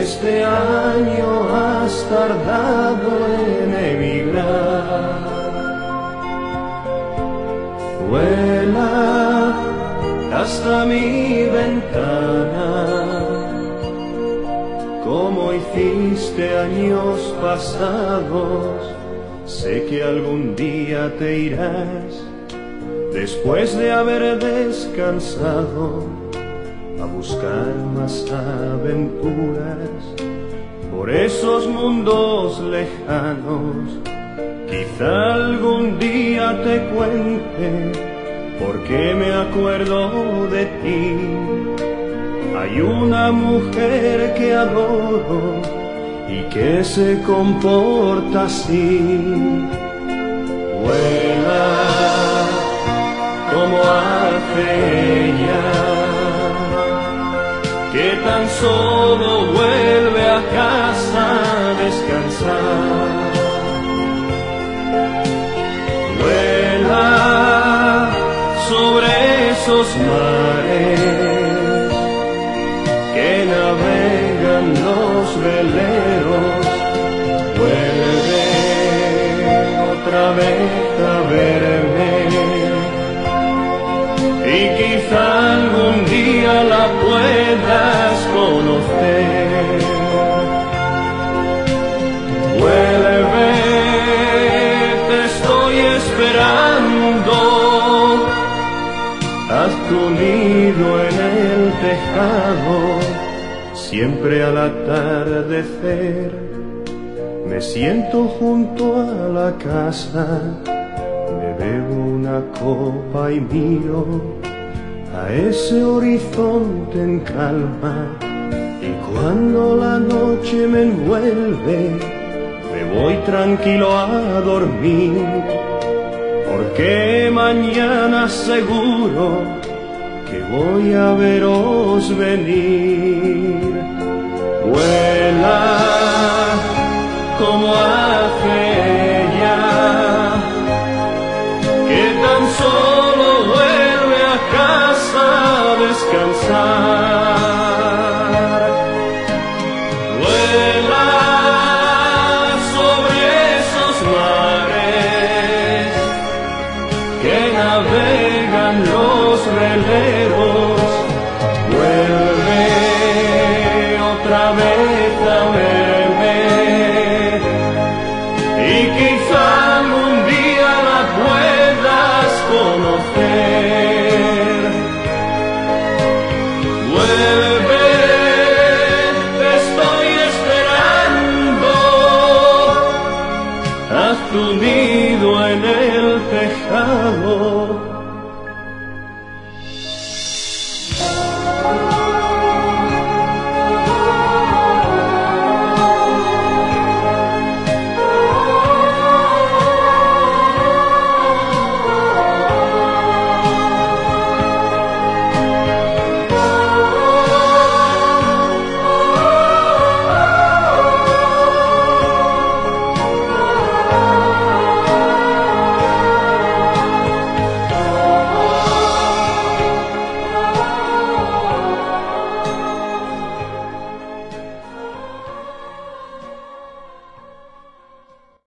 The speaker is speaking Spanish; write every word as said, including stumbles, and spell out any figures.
este año has tardado en emigrar. Vuela hasta mi ventana, como hiciste años pasados. Sé que algún día te irás, después de haber descansado, a buscar más aventuras por esos mundos lejanos. Quizá algún día te cuente por qué me acuerdo de ti. Hay una mujer que adoro y que se comporta así. Vuela como hace ella, que tan solo vuelve a casa a descansar. Vuela sobre esos mares que navegan los veleros. Vuelve otra vez a verme, y quizá algún día la puedas conocer. Vuelve, te estoy esperando. Haz tu nido en el tejado. Siempre al atardecer me siento junto a la casa, me bebo una copa y miro a ese horizonte en calma. Y cuando la noche me envuelve, me voy tranquilo a dormir, porque mañana seguro que voy a veros venir. Vuela como hace ella, que tan solo vuelve a casa a descansar. Vuela sobre esos mares que navegan los veleros. Vuelve otra vez a verme, y quizá algún día la puedas conocer. Vuelve, te estoy esperando. Haz tu nido en el tejado.